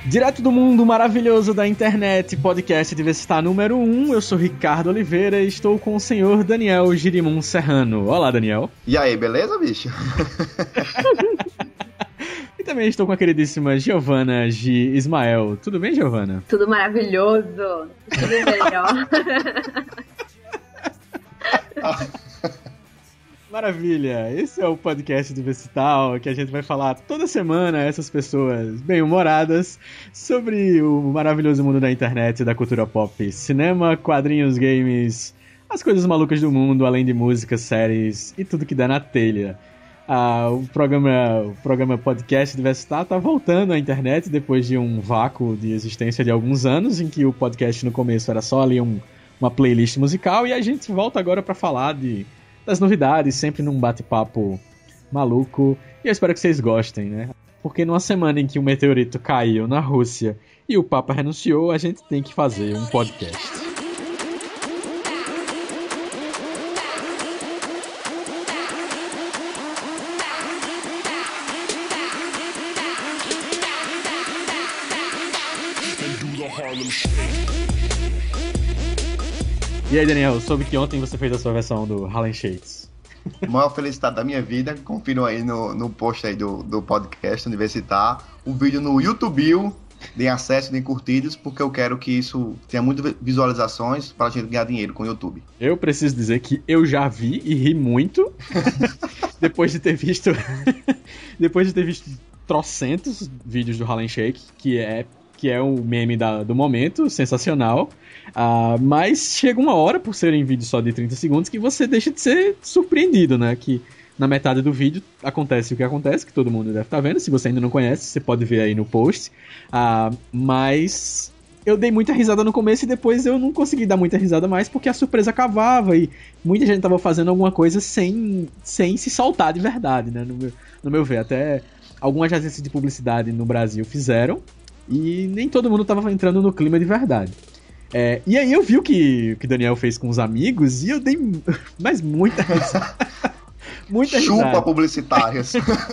Direto do mundo maravilhoso da internet, podcast Diversitar número 1, eu sou Ricardo Oliveira e estou com o senhor Daniel Girimum Serrano. Olá, Daniel. E aí, beleza, bicho? E também estou com a queridíssima Giovana G. Ismael. Tudo bem, Giovana? Tudo maravilhoso. Tudo melhor. Maravilha, esse é o podcast Diversital, que a gente vai falar toda semana, essas pessoas bem-humoradas, sobre o maravilhoso mundo da internet e da cultura pop, cinema, quadrinhos, games, as coisas malucas do mundo, além de músicas, séries e tudo que dá na telha. O programa podcast Diversital tá voltando à internet depois de um vácuo de existência de alguns anos, em que o podcast no começo era só ali uma playlist musical, e a gente volta agora para falar das novidades, sempre num bate-papo maluco. E eu espero que vocês gostem, né? Porque numa semana em que um meteorito caiu na Rússia e o Papa renunciou, a gente tem que fazer um podcast. E aí, Daniel, soube que ontem você fez a sua versão do Harlem Shakes. Maior felicidade da minha vida. Confiram aí no post aí do podcast Universitar. O vídeo no YouTube, deem acesso, deem curtidas, porque eu quero que isso tenha muitas visualizações para a gente ganhar dinheiro com o YouTube. Eu preciso dizer que eu já vi e ri muito depois de ter visto trocentos vídeos do Harlem Shake, que é o meme do momento, sensacional. Mas chega uma hora, por serem vídeos só de 30 segundos, que você deixa de ser surpreendido, né? Que na metade do vídeo acontece o que acontece, que todo mundo deve estar vendo. Se você ainda não conhece, você pode ver aí no post. Mas eu dei muita risada no começo e depois eu não consegui dar muita risada mais, porque a surpresa cavava e muita gente tava fazendo alguma coisa sem se soltar de verdade, né? No meu ver, até algumas agências de publicidade no Brasil fizeram, e nem todo mundo tava entrando no clima de verdade. E aí eu vi o que o Daniel fez com os amigos e eu dei mais muita risada. Muita risada. Chupa publicitárias.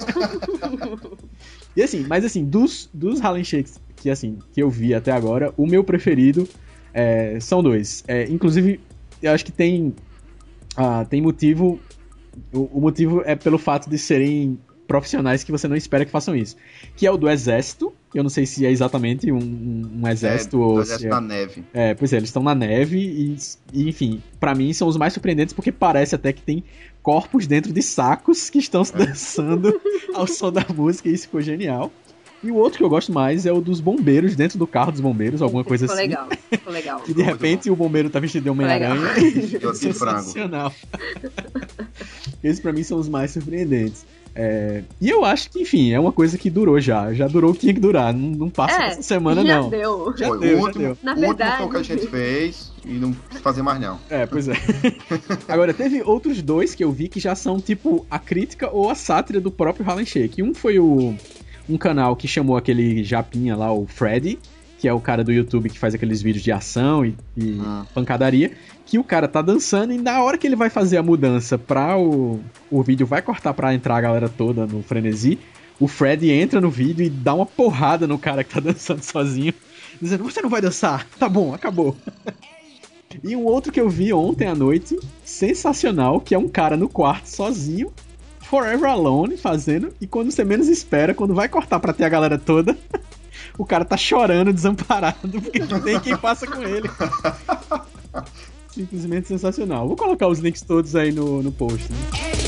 E assim, mas assim, dos Harlem Shakes que eu vi até agora, o meu preferido são dois. Inclusive, eu acho que tem motivo. O motivo é pelo fato de serem profissionais que você não espera que façam isso. Que é o do Exército. Eu não sei se é exatamente um exército ou exército na neve. Pois é, eles estão na neve e enfim, pra mim são os mais surpreendentes porque parece até que tem corpos dentro de sacos que estão se dançando ao som da música, e isso ficou genial. E o outro que eu gosto mais é o dos bombeiros, dentro do carro dos bombeiros, alguma coisa assim. Ficou legal. Que de repente o bombeiro tá vestido de Homem-Aranha. Sensacional. Esses pra mim são os mais surpreendentes. E eu acho que, enfim, é uma coisa que durou já durou o que tinha que durar, não passa essa semana já não. Deu. O último Na verdade, foi o que a gente fez e não precisa fazer mais não. Pois é. Agora, teve outros dois que eu vi que já são tipo a crítica ou a sátira do próprio Harlem Shake. Um foi um canal que chamou aquele japinha lá, o Freddy, que é o cara do YouTube que faz aqueles vídeos de ação e pancadaria, que o cara tá dançando e na hora que ele vai fazer a mudança pra o vídeo vai cortar pra entrar a galera toda no frenesi, o Freddy entra no vídeo e dá uma porrada no cara que tá dançando sozinho, dizendo, você não vai dançar? Tá bom, acabou. E um outro que eu vi ontem à noite, sensacional, que é um cara no quarto sozinho, Forever Alone, fazendo, e quando você menos espera, quando vai cortar pra ter a galera toda, o cara tá chorando, desamparado, porque não tem quem passa com ele. Simplesmente sensacional. Vou colocar os links todos aí no post. Né?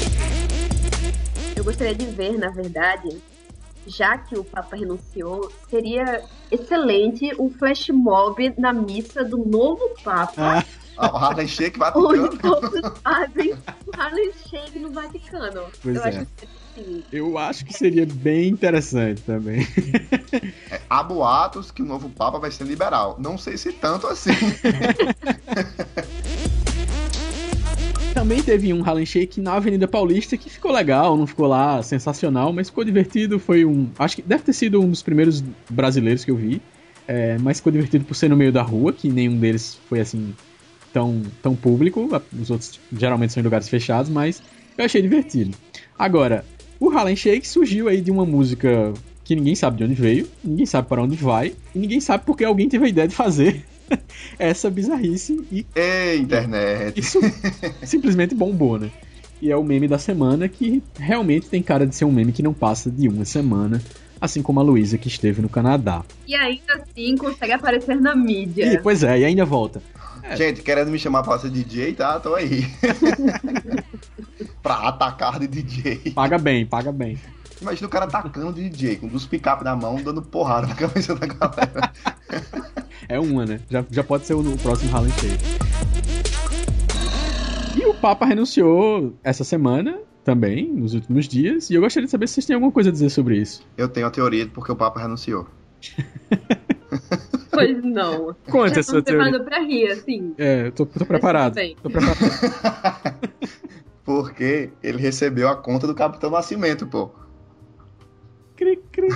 Eu gostaria de ver, na verdade, já que o Papa renunciou, seria excelente um flash mob na missa do novo Papa. O Harlem Shake vai Onde todos fazem o Harlem Shake no Vaticano. Eu acho que seria bem interessante também. Há boatos que o novo Papa vai ser liberal. Não sei se tanto assim. Também teve um Harlem Shake na Avenida Paulista que ficou legal, não ficou lá sensacional, mas ficou divertido. Acho que deve ter sido um dos primeiros brasileiros que eu vi. Mas ficou divertido por ser no meio da rua, que nenhum deles foi assim tão público. Os outros geralmente são em lugares fechados, mas eu achei divertido. Agora, o Harlem Shake surgiu aí de uma música que ninguém sabe de onde veio, ninguém sabe para onde vai, e ninguém sabe porque alguém teve a ideia de fazer essa bizarrice e... internet! Isso simplesmente bombou, né? E é o meme da semana, que realmente tem cara de ser um meme que não passa de uma semana, assim como a Luísa, que esteve no Canadá. E ainda assim consegue aparecer na mídia. E, pois é, e ainda volta. Gente, querendo me chamar pra ser DJ, tá? Tô aí. Pra atacar de DJ. Paga bem, paga bem. Imagina o cara atacando de DJ, com 2 pick-up na mão, dando porrada na cabeça da galera. É uma, né? Já pode ser o próximo Harlem Shake. E o Papa renunciou essa semana também, nos últimos dias, e eu gostaria de saber se vocês têm alguma coisa a dizer sobre isso. Eu tenho a teoria de porque o Papa renunciou. Pois não. Conta a sua teoria. Já tô preparando pra rir, assim. É, eu tô preparado. Tô preparado. Porque ele recebeu a conta do Capitão Nascimento, pô. Cri, cri.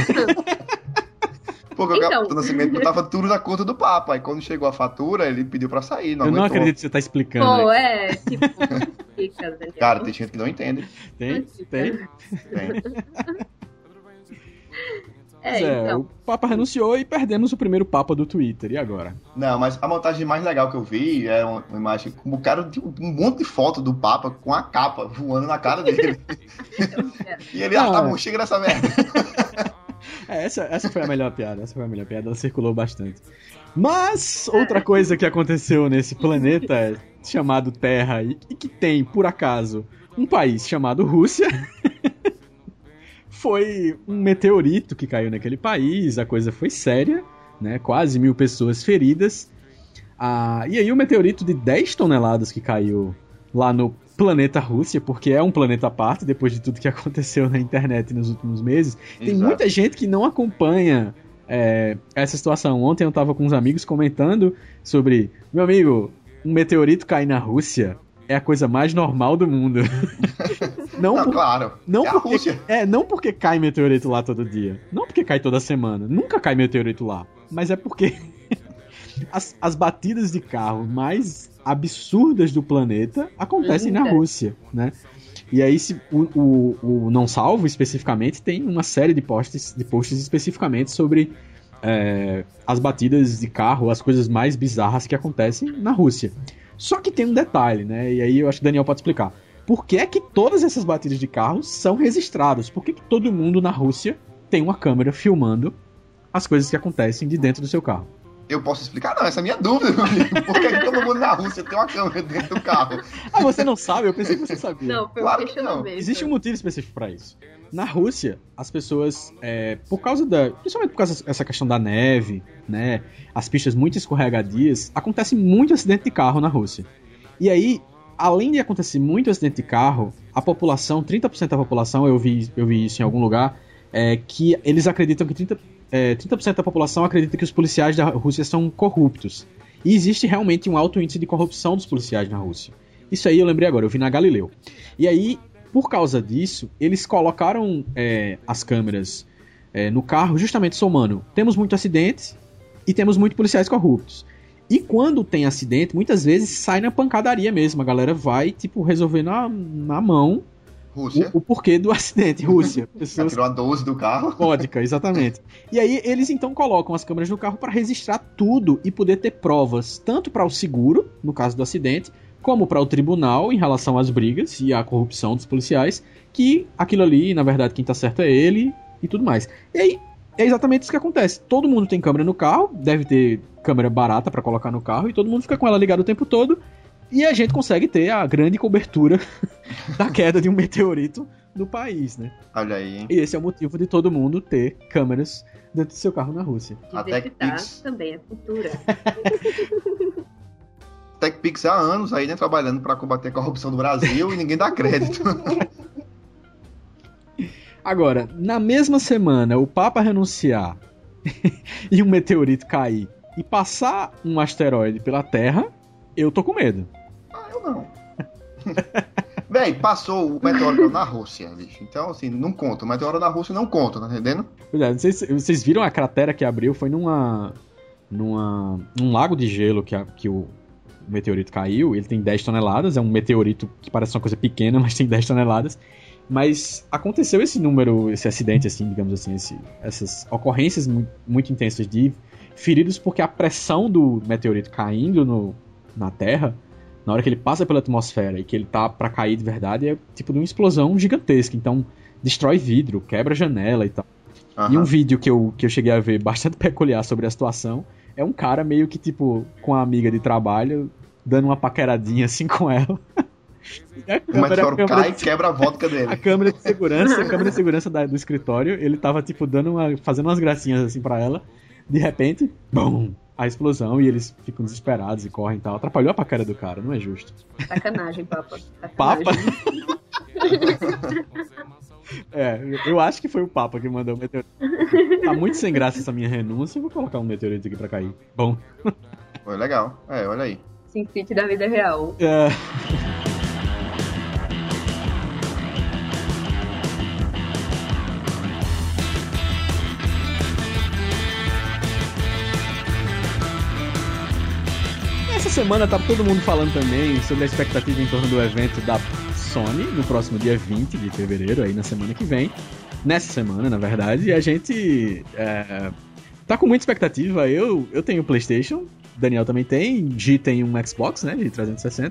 Porque então... o Capitão Nascimento botava tudo na conta do Papa. Aí quando chegou a fatura, ele pediu pra sair. Eu não acredito que você tá explicando. Pô, tipo... Cara, tem gente que não entende. Tem. Então. O Papa renunciou e perdemos o primeiro Papa do Twitter. E agora? Não, mas a montagem mais legal que eu vi é uma imagem com o cara, tipo, um monte de foto do Papa com a capa voando na cara dele. E ele, tá bom, chega nessa merda. Essa foi a melhor piada. Ela circulou bastante. Mas outra coisa que aconteceu nesse planeta chamado Terra e que tem, por acaso, um país chamado Rússia... Foi um meteorito que caiu naquele país, a coisa foi séria, né? Quase 1.000 pessoas feridas. E aí o meteorito de 10 toneladas que caiu lá no planeta Rússia, porque é um planeta à parte, depois de tudo que aconteceu na internet nos últimos meses. Tem muita gente que não acompanha essa situação. Ontem eu tava com uns amigos comentando sobre... Meu amigo, um meteorito cair na Rússia... é a coisa mais normal do mundo. Claro. Não porque cai meteorito lá todo dia. Não porque cai toda semana. Nunca cai meteorito lá. Mas é porque as batidas de carro mais absurdas do planeta acontecem na Rússia, né? E aí o Não Salvo, especificamente, tem uma série de posts especificamente sobre as batidas de carro, as coisas mais bizarras que acontecem na Rússia. Só que tem um detalhe, né? E aí eu acho que o Daniel pode explicar. Por que é que todas essas batidas de carro são registradas? Por que todo mundo na Rússia tem uma câmera filmando as coisas que acontecem de dentro do seu carro? Eu posso explicar? Não, essa é a minha dúvida, meu amigo. Por que todo mundo na Rússia tem uma câmera dentro do carro? Você não sabe? Eu pensei que você sabia. Não, foi um questionamento. Existe um motivo específico pra isso. Na Rússia, as pessoas, principalmente por causa dessa questão da neve, né, as pistas muito escorregadias, acontece muito acidente de carro na Rússia. E aí, além de acontecer muito acidente de carro, a população, 30% da população, eu vi isso em algum lugar, que eles acreditam que 30% da população acredita que os policiais da Rússia são corruptos. E existe realmente um alto índice de corrupção dos policiais na Rússia. Isso aí eu lembrei agora, eu vi na Galileu. E aí, por causa disso, eles colocaram as câmeras no carro justamente somando. Temos muito acidente e temos muitos policiais corruptos. E quando tem acidente, muitas vezes sai na pancadaria mesmo. A galera vai, resolver na mão o porquê do acidente. Rússia. Pessoas... Tirou a 12 do carro. Vodka, exatamente. E aí eles então colocam as câmeras no carro para registrar tudo e poder ter provas, tanto para o seguro, no caso do acidente, como para o tribunal em relação às brigas e à corrupção dos policiais, que aquilo ali, na verdade, quem tá certo é ele e tudo mais. E aí, é exatamente isso que acontece. Todo mundo tem câmera no carro, deve ter câmera barata para colocar no carro, e todo mundo fica com ela ligada o tempo todo, e a gente consegue ter a grande cobertura da queda de um meteorito no país, né? Olha aí, hein? E esse é o motivo de todo mundo ter câmeras dentro do seu carro na Rússia. Diversificar também é cultura. TechPix há anos aí, né, trabalhando para combater a corrupção do Brasil e ninguém dá crédito. Agora, na mesma semana, o Papa renunciar e um meteorito cair e passar um asteroide pela Terra, eu tô com medo. Eu não. Véi, passou o meteoro na Rússia, bicho. Então, assim, não conta. O meteoro na Rússia não conta, tá entendendo? Verdade, vocês viram a cratera que abriu? Foi num lago de gelo que o meteorito caiu. Ele tem 10 toneladas. É um meteorito que parece uma coisa pequena, mas tem 10 toneladas. Mas aconteceu esse acidente, assim, digamos assim, essas ocorrências muito intensas de feridos, porque a pressão do meteorito caindo na Terra, na hora que ele passa pela atmosfera e que ele tá pra cair de verdade, é tipo de uma explosão gigantesca. Então, destrói vidro, quebra janela e tal. Uhum. E um vídeo que eu cheguei a ver bastante peculiar sobre a situação é um cara meio que, tipo, com a amiga de trabalho, dando uma paqueradinha assim com ela. O meteoro cai e quebra a vodka dele. A câmera de segurança do escritório, ele tava, tipo, fazendo umas gracinhas assim pra ela. De repente, bum! A explosão, e eles ficam desesperados e correm e tal. Atrapalhou a paquera do cara, não é justo. Sacanagem, Papa. Papa? Eu acho que foi o Papa que mandou o meteorito. Tá muito sem graça essa minha renúncia, eu vou colocar um meteorito aqui pra cair. Bom. Foi legal. Olha aí. SimCity da vida real. Essa semana tá todo mundo falando também sobre a expectativa em torno do evento da Sony no próximo dia 20 de fevereiro, aí na semana que vem. Nessa semana, na verdade, e a gente tá com muita expectativa. Eu tenho o PlayStation, Daniel também tem, G tem um Xbox, né, de 360.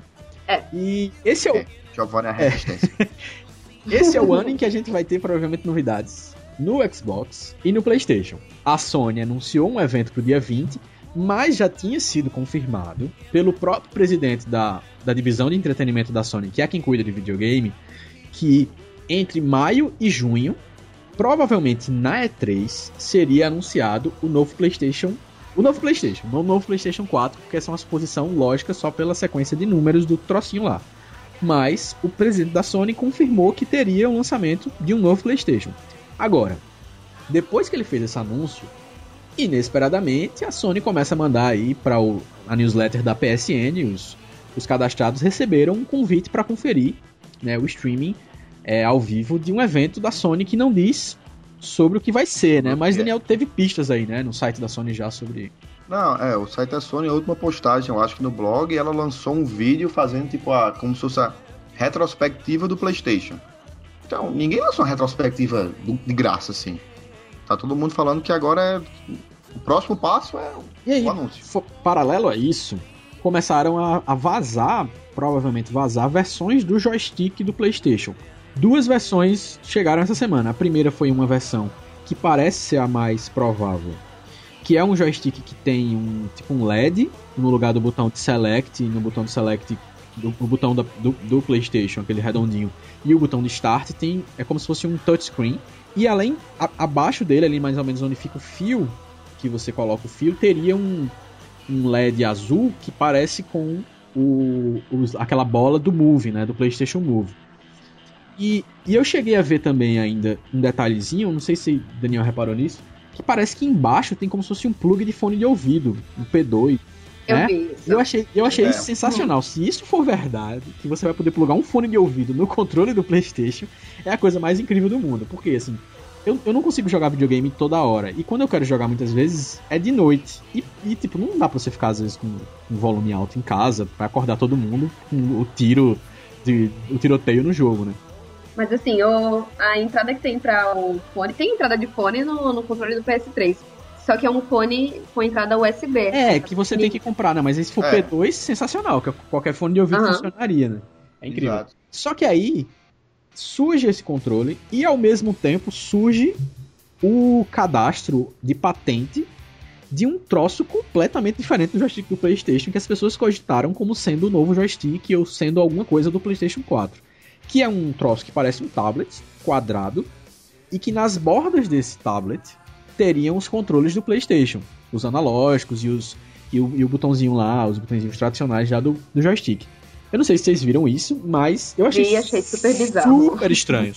E esse é o... Giovanni a resistência. Esse é o ano em que a gente vai ter provavelmente novidades no Xbox e no PlayStation. A Sony anunciou um evento pro dia 20, mas já tinha sido confirmado pelo próprio presidente da divisão de entretenimento da Sony, que é quem cuida de videogame, que entre maio e junho, provavelmente na E3, seria anunciado o novo PlayStation, não o novo PlayStation 4, porque essa é uma suposição lógica só pela sequência de números do trocinho lá. Mas o presidente da Sony confirmou que teria o lançamento de um novo PlayStation. Agora, depois que ele fez esse anúncio, inesperadamente, a Sony começa a mandar aí para a newsletter da PSN, os cadastrados receberam um convite para conferir, né, o streaming ao vivo de um evento da Sony que não diz sobre o que vai ser, né? Mas Daniel teve pistas aí, né, no site da Sony já sobre... Não, o site da Sony, a última postagem, eu acho que no blog, ela lançou um vídeo fazendo tipo como se fosse a retrospectiva do PlayStation. Então, ninguém lançou uma retrospectiva de graça, assim. Tá todo mundo falando que agora o próximo passo é o anúncio. Paralelo a isso, começaram a vazar, provavelmente vazar, versões do joystick do PlayStation. 2 versões chegaram essa semana. A primeira foi uma versão que parece ser a mais provável, que é um joystick que tem um LED no lugar do botão de Select, no botão de Select do botão do PlayStation, aquele redondinho, e o botão de Start é como se fosse um touchscreen. E além, abaixo dele, ali mais ou menos onde fica o fio, que você coloca o fio, teria um LED azul que parece com aquela bola do Move, né, do PlayStation Move. E eu cheguei a ver também ainda um detalhezinho, não sei se o Daniel reparou nisso, que parece que embaixo tem como se fosse um plug de fone de ouvido, um P2. Eu né? vi isso. Eu achei isso sensacional. Se isso for verdade, que você vai poder plugar um fone de ouvido no controle do PlayStation, é a coisa mais incrível do mundo. Porque, assim, eu não consigo jogar videogame toda hora. E quando eu quero jogar muitas vezes, é de noite. E tipo, não dá pra você ficar, às vezes, com um volume alto em casa, pra acordar todo mundo com o tiroteio no jogo, né? Mas assim, a entrada que tem pra o fone, tem entrada de fone no controle do PS3. Só que é um fone com entrada USB. Que você tem que comprar, né? Mas esse for P2, sensacional, que qualquer fone de ouvido funcionaria, né? É incrível. Exato. Só que aí surge esse controle e ao mesmo tempo surge o cadastro de patente de um troço completamente diferente do joystick do PlayStation, que as pessoas cogitaram como sendo o novo joystick ou sendo alguma coisa do PlayStation 4. Que é um troço que parece um tablet quadrado e que nas bordas desse tablet teriam os controles do PlayStation, os analógicos e o botãozinho lá, os botõezinhos tradicionais já do joystick. Eu não sei se vocês viram isso, mas eu achei super bizarro. Super estranho.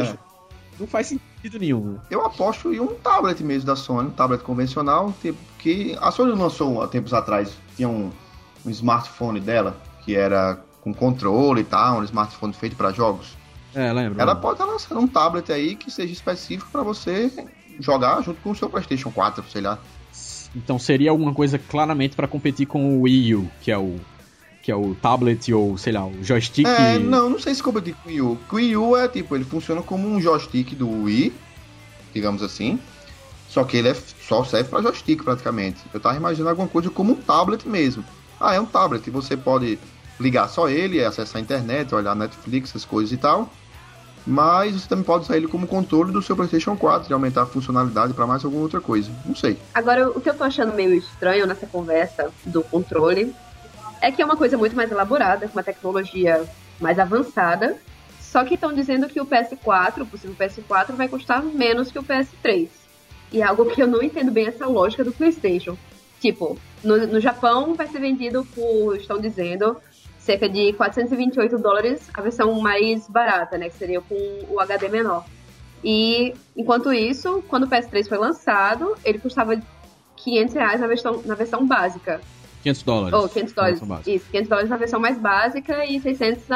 Não faz sentido nenhum. Eu aposto em um tablet mesmo da Sony, um tablet convencional, tipo, que a Sony lançou há tempos atrás, tinha um smartphone dela, que era com controle e tal, um smartphone feito para jogos. Lembro. Ela pode estar lançando um tablet aí que seja específico para você jogar junto com o seu PlayStation 4, sei lá. Então seria alguma coisa claramente para competir com o Wii U, que é que é o tablet ou, sei lá, o joystick... Não sei se competir com o Wii U. O Wii U é tipo, ele funciona como um joystick do Wii, digamos assim, só que ele só serve para joystick praticamente. Eu tava imaginando alguma coisa como um tablet mesmo. É um tablet, você pode ligar só ele, acessar a internet, olhar Netflix, essas coisas e tal, mas você também pode usar ele como controle do seu PlayStation 4 e aumentar a funcionalidade para mais alguma outra coisa, não sei. Agora, o que eu tô achando meio estranho nessa conversa do controle é que é uma coisa muito mais elaborada, com uma tecnologia mais avançada, só que estão dizendo que o PS4, o possível PS4, vai custar menos que o PS3. E é algo que eu não entendo bem essa lógica do PlayStation. Tipo, no Japão vai ser vendido por, estão dizendo, cerca de $428 a versão mais barata, né? Que seria com o HD menor. E, enquanto isso, quando o PS3 foi lançado, ele custava R$500 na versão básica. $500. Oh, $500. Isso, $500 na versão mais básica e 600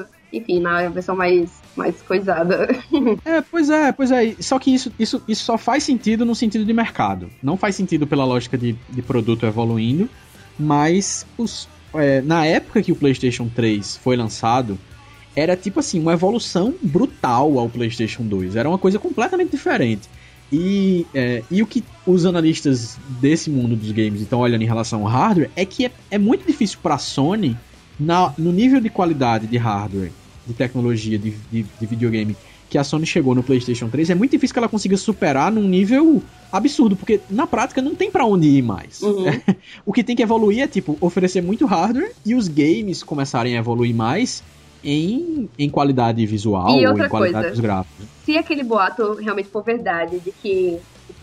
na versão mais coisada. Pois é. Só que isso só faz sentido no sentido de mercado. Não faz sentido pela lógica de produto evoluindo, mas na época que o PlayStation 3 foi lançado, era tipo assim, uma evolução brutal ao PlayStation 2. Era uma coisa completamente diferente. E o que os analistas desse mundo dos games estão olhando em relação ao hardware é que é muito difícil para a Sony, no nível de qualidade de hardware, de tecnologia, de videogame, que a Sony chegou no PlayStation 3, é muito difícil que ela consiga superar num nível absurdo, porque na prática não tem pra onde ir mais. Uhum. O que tem que evoluir é, tipo, oferecer muito hardware e os games começarem a evoluir mais em qualidade visual ou em qualidade dos gráficos. Se aquele boato realmente for verdade, de que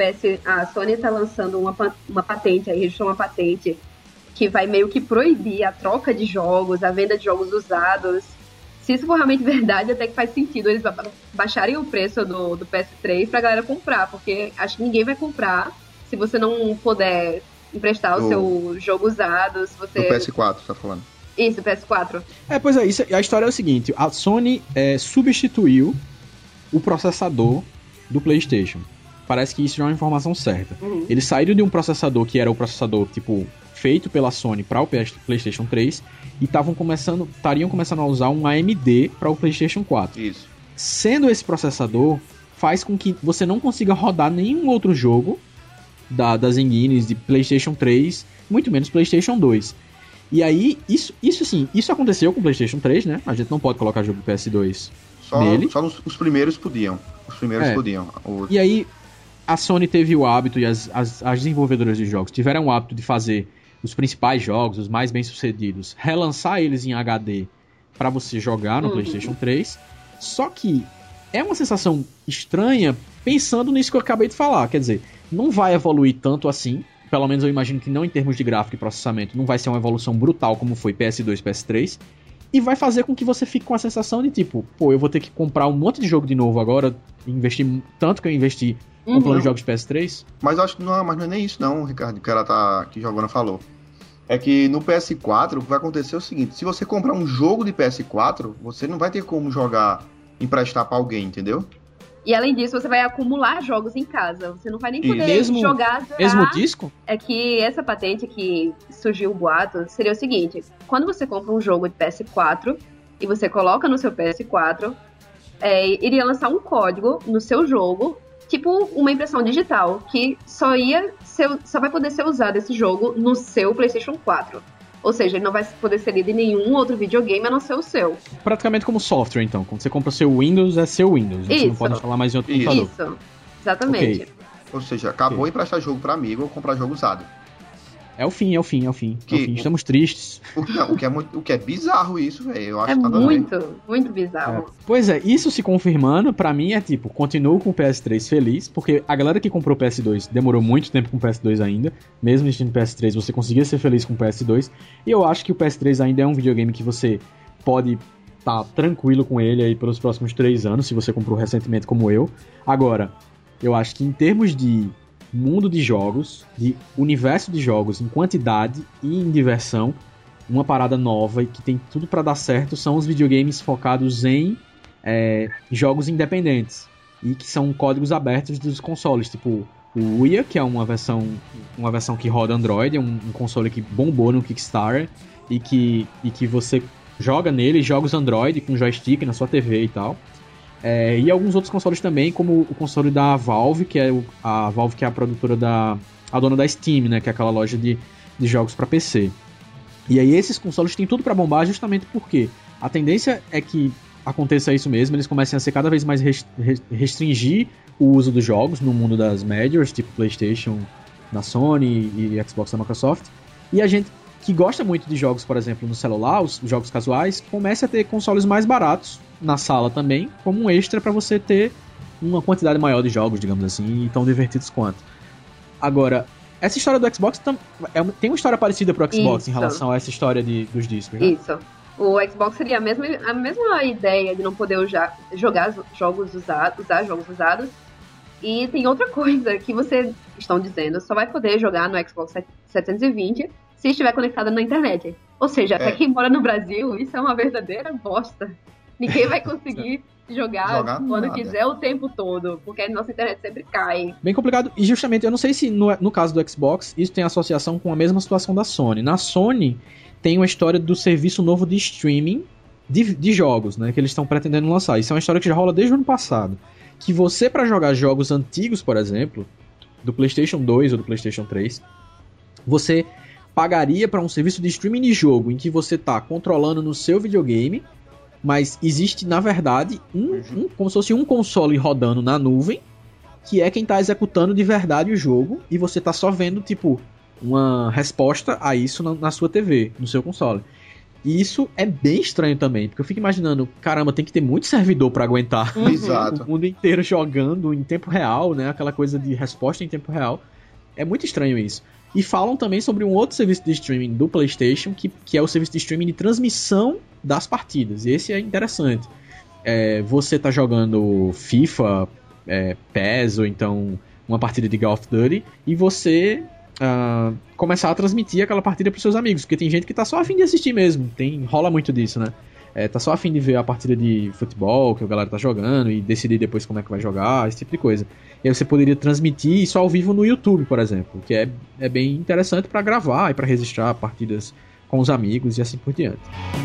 a Sony tá lançando uma patente, aí registrou uma patente, que vai meio que proibir a troca de jogos, a venda de jogos usados. Se isso for realmente verdade, até que faz sentido eles baixarem o preço do PS3 pra galera comprar, porque acho que ninguém vai comprar se você não puder emprestar o seu jogo usado. Se você... Do PS4, você tá falando? Isso, PS4. Pois é, a história é o seguinte, a Sony substituiu o processador do PlayStation. Parece que isso já é uma informação certa. Uhum. Eles saíram de um processador que era o processador, tipo, feito pela Sony para o PlayStation 3 e estariam começando a usar um AMD para o PlayStation 4. Isso. Sendo esse processador, faz com que você não consiga rodar nenhum outro jogo das engines de PlayStation 3, muito menos PlayStation 2. E aí, isso aconteceu com o PlayStation 3, né? A gente não pode colocar jogo do PS2 nele. Só os primeiros podiam. Os primeiros podiam. E aí, a Sony teve o hábito, e as desenvolvedoras de jogos tiveram o hábito de fazer os principais jogos, os mais bem-sucedidos, relançar eles em HD para você jogar no PlayStation 3. Só que é uma sensação estranha pensando nisso que eu acabei de falar. Quer dizer, não vai evoluir tanto assim. Pelo menos eu imagino que não em termos de gráfico e processamento. Não vai ser uma evolução brutal como foi PS2 e PS3. E vai fazer com que você fique com a sensação de tipo, eu vou ter que comprar um monte de jogo de novo agora, investir tanto que eu investi comprando jogos de PS3. Mas eu acho que não é nem isso não, Ricardo, que ela que Giovanna falou. É que no PS4 o que vai acontecer é o seguinte, se você comprar um jogo de PS4, você não vai ter como emprestar pra alguém, entendeu? E além disso, você vai acumular jogos em casa. Você não vai nem poder jogar, zerar. Mesmo disco? É que essa patente que surgiu o boato seria o seguinte. Quando você compra um jogo de PS4 e você coloca no seu PS4, iria lançar um código no seu jogo, tipo uma impressão digital, que só vai poder ser usado esse jogo no seu PlayStation 4. Ou seja, ele não vai poder ser lido em nenhum outro videogame a não ser o seu. Praticamente como software, então. Quando você compra o seu Windows, é seu Windows. Você não pode instalar mais em outro computador. Isso, exatamente. Okay. Ou seja, acabou emprestar jogo para amigo ou comprar jogo usado. É o fim. Estamos tristes. O que é bizarro isso, velho. Eu acho é muito bizarro. Pois é, isso se confirmando, pra mim é tipo, continuo com o PS3 feliz, porque a galera que comprou o PS2 demorou muito tempo com o PS2 ainda, mesmo existindo PS3, você conseguia ser feliz com o PS2, e eu acho que o PS3 ainda é um videogame que você pode estar tranquilo com ele aí pelos próximos 3 anos, se você comprou recentemente como eu. Agora, eu acho que em termos de mundo de jogos, de universo de jogos em quantidade e em diversão, uma parada nova e que tem tudo pra dar certo são os videogames focados em jogos independentes e que são códigos abertos dos consoles, tipo o Ouya, que é uma versão que roda Android, é um console que bombou no Kickstarter e que você joga nele jogos Android com joystick na sua TV e tal. E alguns outros consoles também, como o console da Valve, que é a Valve, que é a produtora a dona da Steam, né, que é aquela loja de jogos para PC. E aí esses consoles têm tudo para bombar justamente porque a tendência é que aconteça isso mesmo, eles comecem a ser cada vez mais restringir o uso dos jogos no mundo das majors, tipo PlayStation da Sony e Xbox da Microsoft. E a gente que gosta muito de jogos, por exemplo, no celular, os jogos casuais, comece a ter consoles mais baratos na sala também, como um extra para você ter uma quantidade maior de jogos, digamos assim, e tão divertidos quanto. Agora, essa história do Xbox tem uma história parecida pro Xbox. Isso. Em relação a essa história dos discos, né? Isso. O Xbox seria a mesma ideia de não poder usar jogos usados. E tem outra coisa que vocês estão dizendo, só vai poder jogar no Xbox 720 se estiver conectado na internet. Ou seja, até quem mora no Brasil, isso é uma verdadeira bosta. Ninguém vai conseguir jogar quando quiser o tempo todo, porque a nossa internet sempre cai. Bem complicado. E justamente, eu não sei se no caso do Xbox, isso tem associação com a mesma situação da Sony. Na Sony, tem uma história do serviço novo de streaming de jogos, né, que eles estão pretendendo lançar. Isso é uma história que já rola desde o ano passado. Que você, para jogar jogos antigos, por exemplo, do PlayStation 2 ou do PlayStation 3, você pagaria para um serviço de streaming de jogo em que você está controlando no seu videogame, mas existe, na verdade, como se fosse um console rodando na nuvem, que é quem está executando de verdade o jogo, e você está só vendo, tipo, uma resposta a isso na sua TV, no seu console. E isso é bem estranho também, porque eu fico imaginando, caramba, tem que ter muito servidor para aguentar Exato. o mundo inteiro jogando em tempo real, né? Aquela coisa de resposta em tempo real. É muito estranho isso. E falam também sobre um outro serviço de streaming do PlayStation, que é o serviço de streaming de transmissão das partidas. E esse é interessante. Você tá jogando FIFA, PES, ou então uma partida de Call of Duty, e você começar a transmitir aquela partida pros seus amigos. Porque tem gente que tá só a fim de assistir mesmo. Rola muito disso, né? Tá só a fim de ver a partida de futebol que a galera tá jogando e decidir depois como é que vai jogar, esse tipo de coisa. E aí você poderia transmitir isso ao vivo no YouTube, por exemplo, que é bem interessante para gravar e para registrar partidas com os amigos e assim por diante.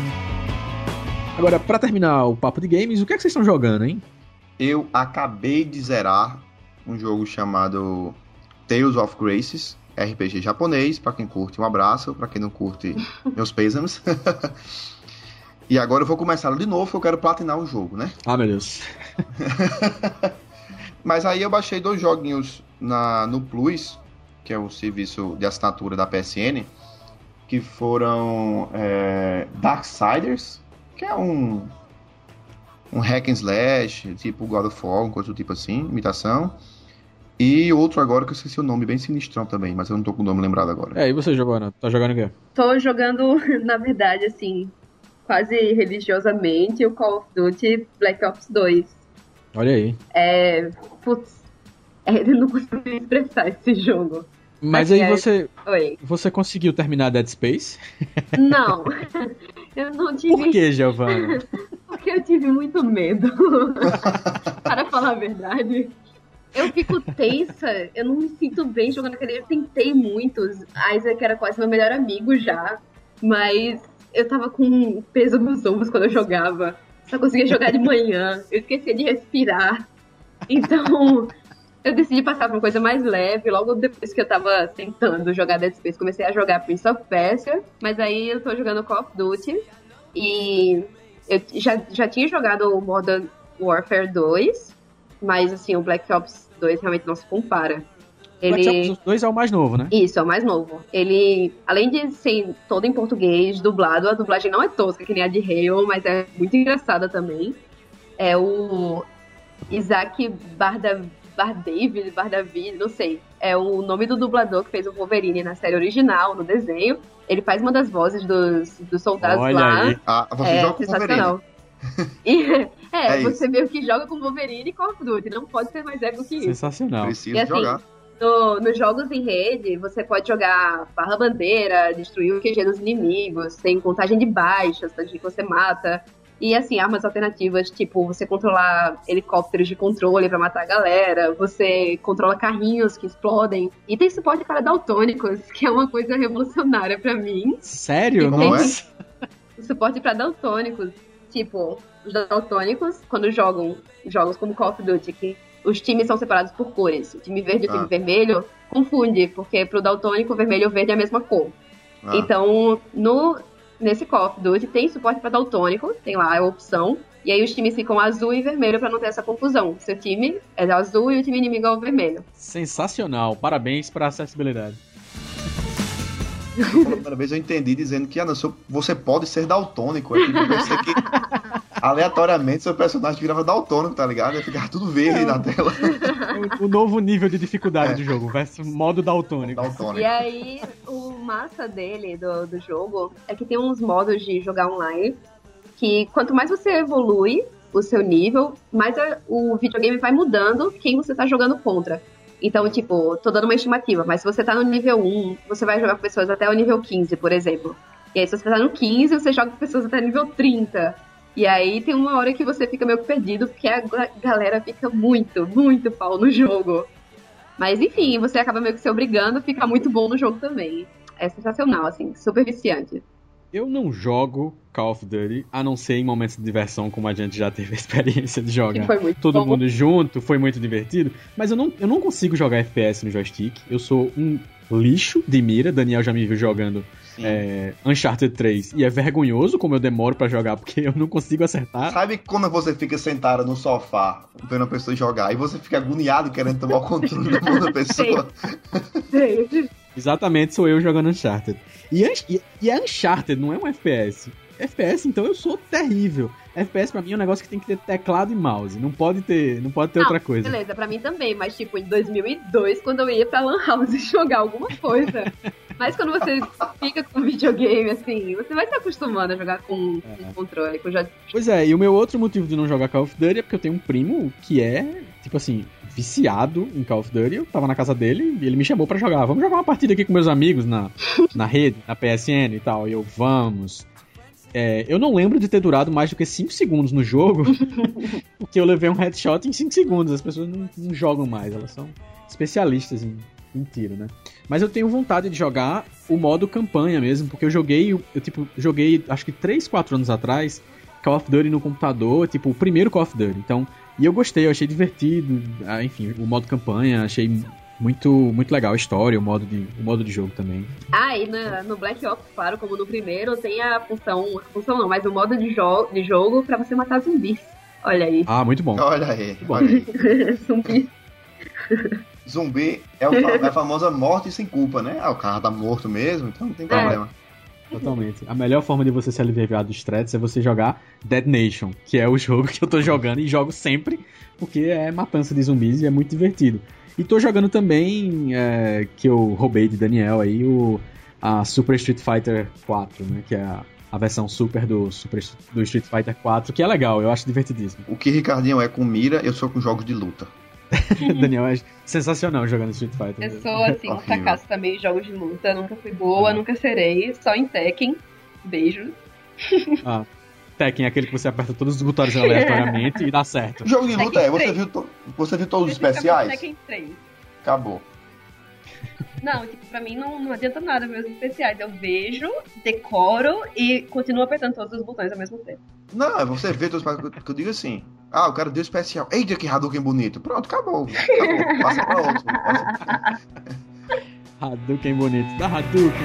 Agora, para terminar o papo de games, o que é que vocês estão jogando, hein? Eu acabei de zerar um jogo chamado Tales of Graces, RPG japonês, para quem curte um abraço, para quem não curte meus pêsames. E agora eu vou começar de novo, porque eu quero platinar o jogo, né? Ah, meu Deus. Mas aí eu baixei 2 joguinhos no Plus, que é o serviço de assinatura da PSN, que foram Darksiders, que é um hack and slash, tipo God of War, uma coisa do tipo assim, imitação. E outro agora que eu esqueci o nome, bem sinistrão também, mas eu não tô com o nome lembrado agora. E você jogou, Ana? Tá jogando o quê? Tô jogando, na verdade, assim, quase religiosamente, o Call of Duty Black Ops 2. Olha aí. Eu não consigo expressar esse jogo. Mas aí você conseguiu terminar Dead Space? Não, eu não tive... Por que, Giovanna? Porque eu tive muito medo. Para falar a verdade. Eu fico tensa, eu não me sinto bem jogando aquele... Eu tentei muitos, Isaac era quase meu melhor amigo já, mas eu tava com peso nos ombros quando eu jogava. Só conseguia jogar de manhã, eu esquecia de respirar. Então, eu decidi passar por uma coisa mais leve. Logo depois que eu tava tentando jogar Dead Space, comecei a jogar Prince of Persia. Mas aí eu tô jogando Call of Duty. E eu já tinha jogado o Modern Warfare 2. Mas assim, o Black Ops 2 realmente não se compara. Black Ops 2 é o mais novo, né? Isso, é o mais novo. Ele, além de ser todo em português, dublado, a dublagem não é tosca, que nem a de Halo, mas é muito engraçada também. É o Isaac Bardavid, não sei. É o nome do dublador que fez o Wolverine na série original, no desenho. Ele faz uma das vozes dos soldados. Olha lá. Aí. Você joga com sensacional. Wolverine. Você meio que joga com Wolverine e Call of Duty. Não pode ser mais épico que isso. Sensacional. Precisa jogar. Nos jogos em rede, você pode jogar barra-bandeira, destruir o QG dos inimigos, tem contagem de baixas, que você mata. E assim, armas alternativas, tipo, você controlar helicópteros de controle pra matar a galera, você controla carrinhos que explodem. E tem suporte para daltônicos, que é uma coisa revolucionária pra mim. Sério? Como é? Suporte pra daltônicos. Tipo, os daltônicos, quando jogam jogos como Call of Duty, que os times são separados por cores. O time verde e o time vermelho confunde, porque pro daltônico, vermelho e verde é a mesma cor. Então, nesse Call of Duty tem suporte para daltônico, tem lá a opção, e aí os times ficam azul e vermelho para não ter essa confusão. Seu time é azul e o time inimigo é o vermelho. Sensacional, parabéns pra acessibilidade. Pela primeira vez eu entendi dizendo que você pode ser daltônico. Eu pensei que aleatoriamente seu personagem virava daltônico, tá ligado? Ia ficar tudo verde na tela. O novo nível de dificuldade do jogo, versus modo daltônico. E aí, o massa dele, do jogo, é que tem uns modos de jogar online que quanto mais você evolui o seu nível, mais o videogame vai mudando quem você tá jogando contra. Então, tipo, tô dando uma estimativa, mas se você tá no nível 1, você vai jogar com pessoas até o nível 15, por exemplo. E aí, se você tá no 15, você joga com pessoas até o nível 30. E aí tem uma hora que você fica meio que perdido, porque a galera fica muito, muito pau no jogo. Mas enfim, você acaba meio que se obrigando a ficar muito bom no jogo também. É sensacional, assim, super viciante. Eu não jogo Call of Duty, a não ser em momentos de diversão, como a gente já teve a experiência de jogar todo mundo junto, foi muito divertido. Mas eu não consigo jogar FPS no joystick, eu sou um lixo de mira. Daniel já me viu jogando Uncharted 3, e é vergonhoso como eu demoro pra jogar, porque eu não consigo acertar. Sabe quando você fica sentado no sofá, vendo a pessoa jogar, e você fica agoniado querendo tomar o controle da mão da pessoa? Exatamente, sou eu jogando Uncharted. E a Uncharted não é um FPS. FPS, então eu sou terrível. FPS pra mim é um negócio que tem que ter teclado e mouse. Não pode ter outra coisa. Beleza, pra mim também, mas tipo, em 2002, quando eu ia pra Lan House jogar alguma coisa. Mas quando você fica com videogame, assim, você vai se acostumando a jogar com controle, com joystick. Pois é, e o meu outro motivo de não jogar Call of Duty é porque eu tenho um primo que é, tipo assim, viciado em Call of Duty. Eu tava na casa dele e ele me chamou pra jogar. Vamos jogar uma partida aqui com meus amigos na rede, na PSN e tal. E eu, vamos. Eu não lembro de ter durado mais do que 5 segundos no jogo, porque eu levei um headshot em 5 segundos. As pessoas não jogam mais, elas são especialistas em tiro, né? Mas eu tenho vontade de jogar o modo campanha mesmo, porque eu joguei acho que 3, 4 anos atrás Call of Duty no computador, tipo, o primeiro Call of Duty. Então, e eu gostei, eu achei divertido, enfim, o modo campanha, achei muito, muito legal a história, o modo de jogo também. E no Black Ops, claro, como no primeiro, tem a função não, mas o modo de jogo pra você matar zumbis. Olha aí. Ah, muito bom. Olha aí. Zumbi. Zumbi é a famosa morte sem culpa, né? O cara tá morto mesmo, então não tem problema. Totalmente. A melhor forma de você se aliviar do estresse é você jogar Dead Nation, que é o jogo que eu tô jogando e jogo sempre, porque é matança de zumbis e é muito divertido. E tô jogando também, que eu roubei de Daniel aí, a Super Street Fighter 4, né? Que é a versão Super do Street Fighter 4, que é legal, eu acho divertidíssimo. O que Ricardinho é com mira, eu sou com jogos de luta. Daniel é sensacional jogando Street Fighter. Eu sou, assim, um fracasso também em jogos de luta, nunca fui boa, nunca serei, só em Tekken. Beijo. Tekken é aquele que você aperta todos os botões aleatoriamente e dá certo. Jogo de luta você viu todos os especiais? Tekken 3. Acabou. Não, tipo, pra mim não adianta nada meus especiais. Eu vejo, decoro e continuo apertando todos os botões ao mesmo tempo. Não, você vê todos os especiais, que eu digo assim. O cara deu especial. Eita, que Hadouken bonito. Pronto, acabou. Passa pra outro. Hadouken bonito. Dá Hadouken.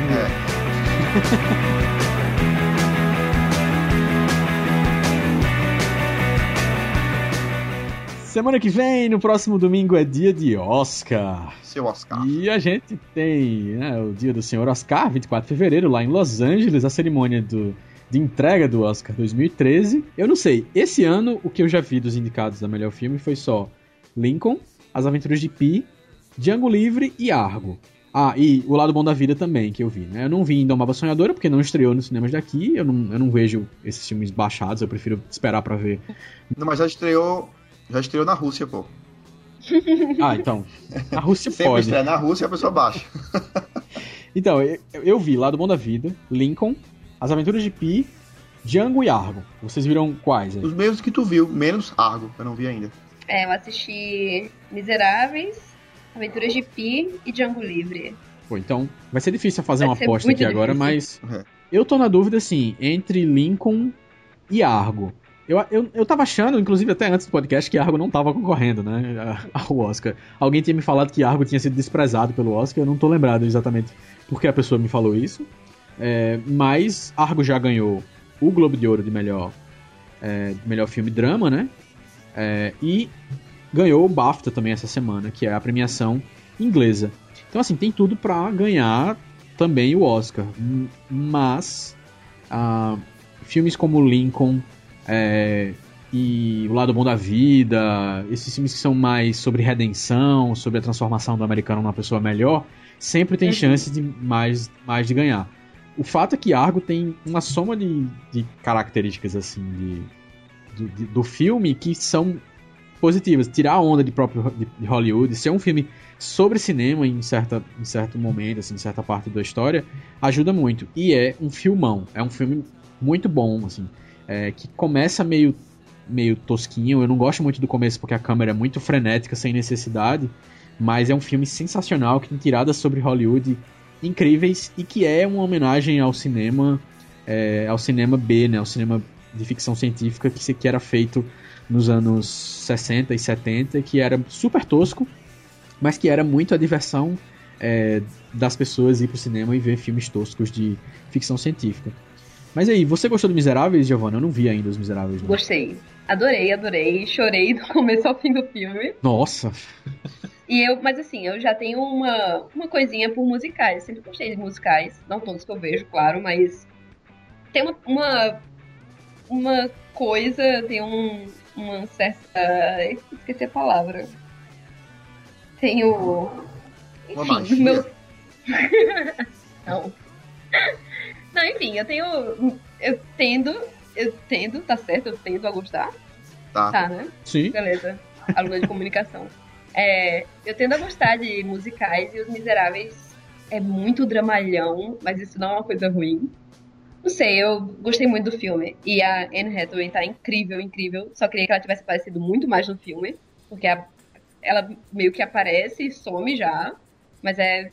Semana que vem, no próximo domingo, é dia de Oscar. Seu Oscar. E a gente tem o dia do senhor Oscar, 24 de fevereiro, lá em Los Angeles, a cerimônia de entrega do Oscar 2013. Eu não sei, esse ano o que eu já vi dos indicados da melhor filme foi só Lincoln, As Aventuras de Pi, Django Livre e Argo. E O Lado Bom da Vida também, que eu vi, né? Eu não vi Indomável Sonhadora, porque não estreou nos cinemas daqui. Eu não vejo esses filmes baixados, eu prefiro esperar pra ver. Não, mas já estreou na Rússia, pô. Então. Na Rússia sempre pode. Sempre estreia na Rússia, a pessoa baixa. Então, eu vi Lado Bom da Vida, Lincoln, As Aventuras de Pi, Django e Argo. Vocês viram quais? Aí? Os mesmos que tu viu, menos Argo, eu não vi ainda. Eu assisti Miseráveis, Aventuras de Pi e Django Livre. Pô, então vai ser difícil fazer uma ser aposta muito aqui agora, difícil. mas eu tô na dúvida, assim, entre Lincoln e Argo. Eu tava achando, inclusive até antes do podcast, que Argo não tava concorrendo, né, ao Oscar. Alguém tinha me falado que Argo tinha sido desprezado pelo Oscar, eu não tô lembrado exatamente porque a pessoa me falou isso. Mas Argo já ganhou o Globo de Ouro de melhor filme drama, né? E ganhou o BAFTA também essa semana, que é a premiação inglesa. Então, assim, tem tudo pra ganhar também o Oscar. Mas filmes como Lincoln e O Lado Bom da Vida, esses filmes que são mais sobre redenção, sobre a transformação do americano numa pessoa melhor, sempre tem chance de mais de ganhar. O fato é que Argo tem uma soma de características assim do filme que são positivas. Tirar a onda de Hollywood, ser um filme sobre cinema em certo momento, assim, em certa parte da história, ajuda muito. E é um filmão. É um filme muito bom, assim, que começa meio tosquinho. Eu não gosto muito do começo porque a câmera é muito frenética, sem necessidade, mas é um filme sensacional, que tem tiradas sobre Hollywood incríveis e que é uma homenagem ao cinema B, né, ao cinema de ficção científica que era feito nos anos 60 e 70, que era super tosco, mas que era muito a diversão das pessoas ir pro cinema e ver filmes toscos de ficção científica. Mas aí, você gostou do Miseráveis, Giovanna? Eu não vi ainda Os Miseráveis. Não. Gostei. Adorei. Chorei do começo ao fim do filme. Nossa! Mas assim, eu já tenho uma coisinha por musicais. Sempre gostei de musicais. Não todos que eu vejo, claro, mas tem uma coisa, tem uma certa... Esqueci a palavra. Tenho... Enfim, meu... Não. Não, enfim, eu tendo, tá certo? Eu tendo a gostar. Tá, né? Sim. Beleza. Aluna de comunicação. Eu tendo a gostar de musicais, e Os Miseráveis é muito dramalhão, mas isso não é uma coisa ruim. Não sei, eu gostei muito do filme. E a Anne Hathaway tá incrível. Só queria que ela tivesse aparecido muito mais no filme, porque ela meio que aparece e some já, mas é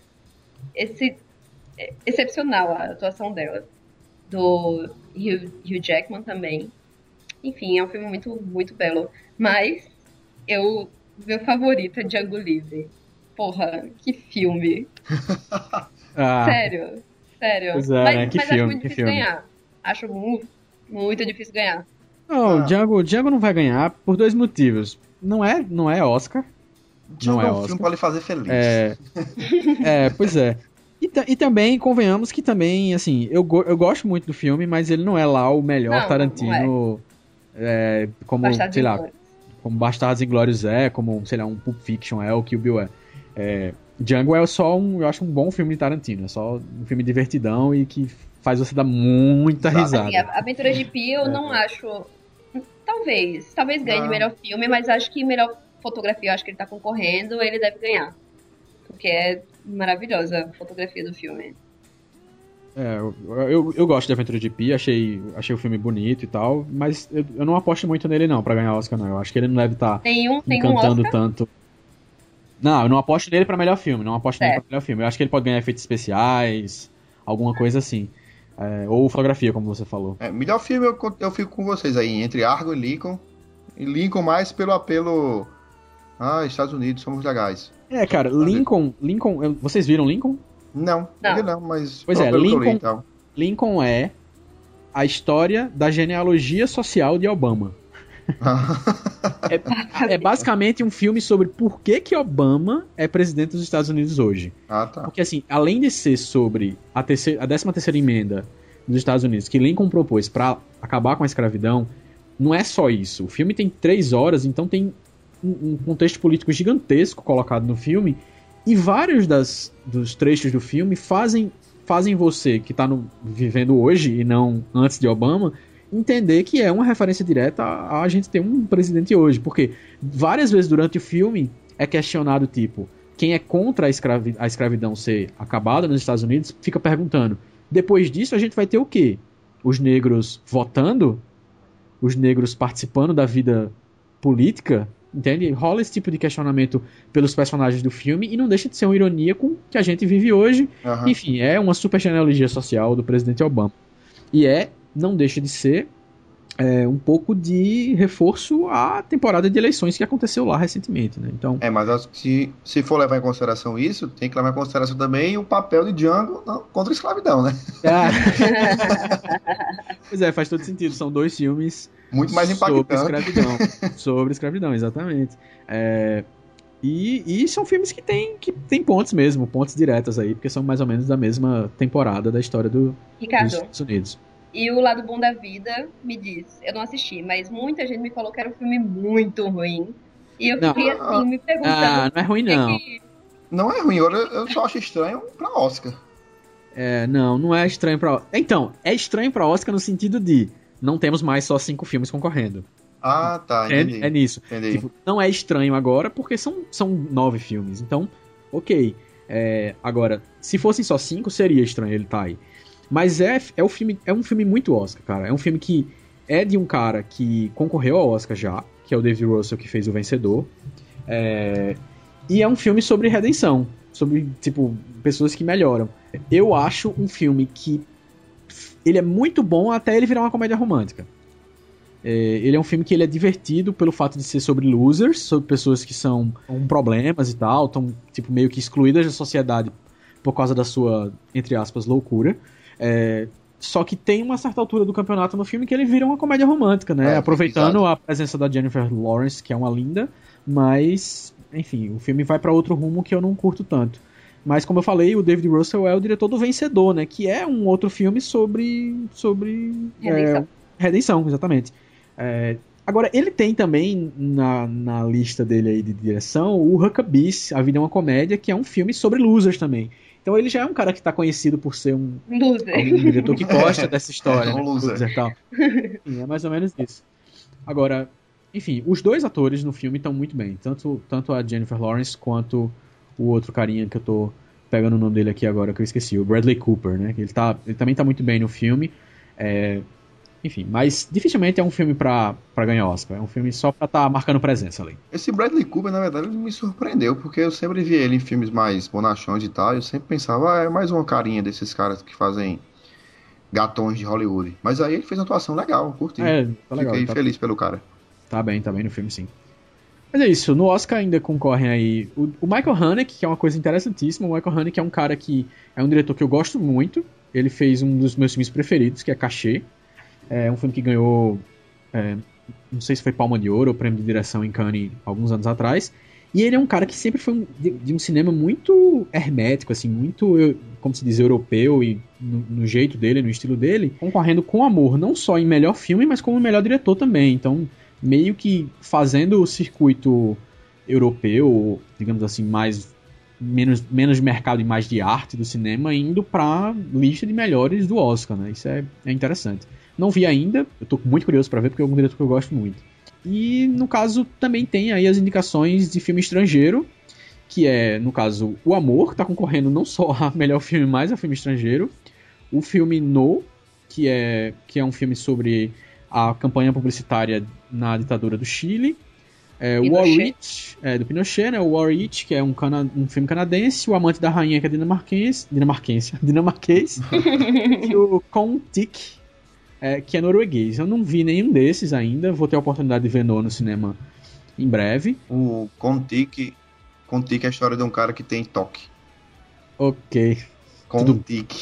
excepcional a atuação dela. Do Hugh Jackman também. Enfim, é um filme muito, muito belo. Mas meu favorito é Django Livre. Porra, que filme. Sério. Pois é, mas acho muito difícil ganhar. Acho muito, muito difícil ganhar. Não, Django não vai ganhar por 2 motivos. Não é Oscar. Django é um filme pra lhe fazer feliz. Pois é. E também, convenhamos que também, assim, eu gosto muito do filme, mas ele não é lá o melhor Tarantino, como, sei lá, como Bastardos Inglórios como, sei lá, um Pulp Fiction o Kill Bill Django é só eu acho um bom filme de Tarantino, é só um filme divertidão e que faz você dar muita risada. Assim, Aventuras de Pi eu não acho, talvez ganhe de melhor filme, mas acho que melhor fotografia, eu acho que ele tá concorrendo, ele deve ganhar, porque é maravilhosa a fotografia do filme. Eu gosto de Aventura de Pi, achei o filme bonito e tal, mas eu não aposto muito nele não, pra ganhar Oscar não. Eu acho que ele não deve estar encantando tanto. Não, eu não aposto nele pra melhor filme, Eu acho que ele pode ganhar efeitos especiais, alguma coisa assim. Ou fotografia, como você falou. Melhor filme eu fico com vocês aí, entre Argo e Lincoln. E Lincoln mais pelo apelo... Estados Unidos, somos legais. Cara, Lincoln... Vocês viram Lincoln? Não, mas... Pois Lincoln é a história da genealogia social de Obama. É basicamente um filme sobre por que Obama é presidente dos Estados Unidos hoje. Tá. Porque, assim, além de ser sobre a 13ª emenda dos Estados Unidos, que Lincoln propôs para acabar com a escravidão, não é só isso. O filme tem 3 horas, então tem um contexto político gigantesco colocado no filme, e vários dos trechos do filme fazem você, que está vivendo hoje e não antes de Obama, entender que é uma referência direta a gente ter um presidente hoje, porque várias vezes durante o filme é questionado, tipo, quem é contra a escravidão ser acabada nos Estados Unidos fica perguntando, depois disso a gente vai ter o quê? os negros votando, os negros participando da vida política, entende? Rola esse tipo de questionamento pelos personagens do filme e não deixa de ser uma ironia com o que a gente vive hoje. Aham. Enfim, é uma super genealogia social do presidente Obama. E não deixa de ser um pouco de reforço à temporada de eleições que aconteceu lá recentemente, né? Então, Mas acho que se for levar em consideração isso, tem que levar em consideração também o papel de Django contra a escravidão, né? Pois é, faz todo sentido. São 2 filmes Muito mais impactante. Sobre escravidão, exatamente. E são filmes que tem pontes mesmo, pontes diretas aí, porque são mais ou menos da mesma temporada da história dos Ricardo, Estados Unidos. e o Lado Bom da Vida me diz, eu não assisti, mas muita gente me falou que era um filme muito ruim. E eu fiquei assim, me perguntando... não é ruim não. Não é ruim, eu só acho estranho pra Oscar. Não é estranho pra... Então, é estranho pra Oscar no sentido de não temos mais só 5 filmes concorrendo. Ah, tá, entendi. É nisso. Entendi. Tipo, não é estranho agora porque são 9 filmes. Então, ok. Agora, se fossem só 5, seria estranho ele estar aí. Mas é um filme muito Oscar, cara. É um filme que é de um cara que concorreu ao Oscar já, que é o David Russell, que fez O Vencedor. E é um filme sobre redenção. Sobre, tipo, pessoas que melhoram. Eu acho um filme que ele é muito bom até ele virar uma comédia romântica. Ele é um filme que ele é divertido pelo fato de ser sobre losers, sobre pessoas que são com problemas e tal, estão tipo, meio que excluídas da sociedade por causa da sua, entre aspas, loucura. Só que tem uma certa altura do campeonato no filme que ele vira uma comédia romântica, né? Aproveitando exato. a presença da Jennifer Lawrence, que é uma linda, mas, enfim, o filme vai pra outro rumo que eu não curto tanto. Mas, como eu falei, o David Russell é o diretor do Vencedor, né? Que é um outro filme sobre redenção, exatamente. Agora, ele tem também na lista dele aí de direção o Huckabees, A Vida é uma Comédia, que é um filme sobre losers também. Então ele já é um cara que tá conhecido por ser um diretor que gosta dessa história, né? Loser. E tal. Enfim, é mais ou menos isso. Agora, enfim, os 2 atores no filme estão muito bem. Tanto a Jennifer Lawrence quanto o outro carinha que eu tô pegando o nome dele aqui agora, que eu esqueci, o Bradley Cooper, né? Ele também tá muito bem no filme. Enfim, mas dificilmente é um filme pra ganhar Oscar. É um filme só pra tá marcando presença ali. Esse Bradley Cooper, na verdade, ele me surpreendeu, porque eu sempre vi ele em filmes mais bonachões e tal, eu sempre pensava, é mais uma carinha desses caras que fazem gatões de Hollywood. Mas aí ele fez uma atuação legal, curti. Tá legal. Fiquei feliz pelo cara. Tá bem no filme, sim. Mas é isso, no Oscar ainda concorrem aí o Michael Haneke, que é uma coisa interessantíssima. O Michael Haneke é um cara que é um diretor que eu gosto muito. Ele fez um dos meus filmes preferidos, que é Cachê. É um filme que ganhou, não sei se foi Palma de Ouro ou Prêmio de Direção em Cannes alguns anos atrás. E ele é um cara que sempre foi de um cinema muito hermético, assim, muito, como se diz, europeu, e no jeito dele, no estilo dele, concorrendo com Amor, não só em melhor filme, mas como melhor diretor também. Então, meio que fazendo o circuito europeu, digamos assim, menos mercado e mais de arte do cinema, indo pra lista de melhores do Oscar, né? Isso é interessante. Não vi ainda, eu tô muito curioso pra ver, porque é um diretor que eu gosto muito. E, no caso, também tem aí as indicações de filme estrangeiro, que é, no caso, O Amor, que tá concorrendo não só a melhor filme, mas a filme estrangeiro. O filme No, que é um filme sobre a campanha publicitária na ditadura do Chile. O War It, do Pinochet, né? O War It, que é um filme canadense. O Amante da Rainha, que é dinamarquês. E o Kon-Tiki, que é norueguês. Eu não vi nenhum desses ainda. Vou ter a oportunidade de ver no cinema em breve. O Kon-Tiki é a história de um cara que tem toque. Ok. Kon-Tiki.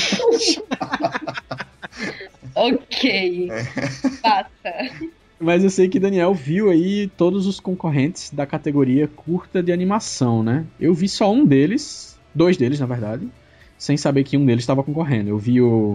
Ok. Basta. Mas eu sei que Daniel viu aí todos os concorrentes da categoria curta de animação, né? Eu vi só um deles, 2 deles, na verdade, sem saber que um deles estava concorrendo. Eu vi o